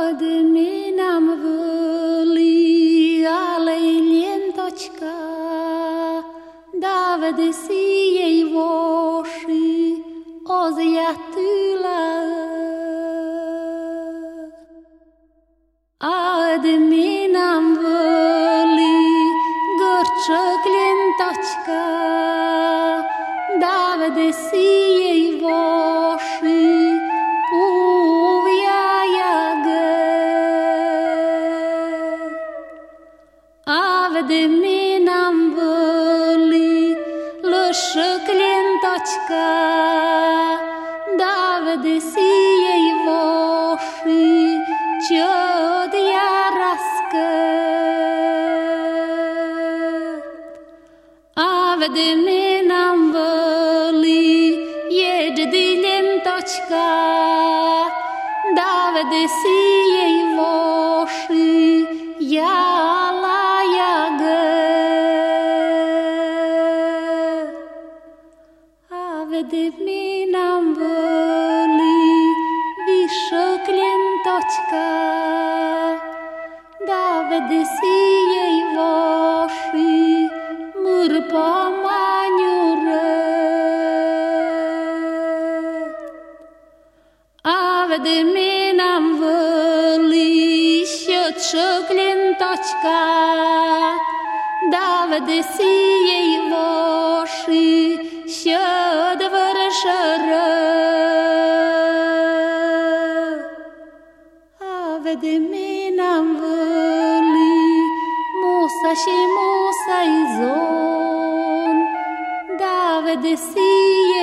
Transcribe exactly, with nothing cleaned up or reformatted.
Adminam văli alei lientočka, Davide si jej voši ozjatila. Adminam văli gărčak lientočka, Davide si jej voši Adminam văli lășăc lientočka, Davide si jej voši čod jarască. Adminam văli jeđdi lientočka, Davide si jej voši jala. Adminam văli vișăc lientočka, Davide si jej voši mârpa maniură. Adminam văli šăčăk lientočka, Davide si jej voši šăd vărșără. Adminam văli Musa și Musa-i zon, Davide si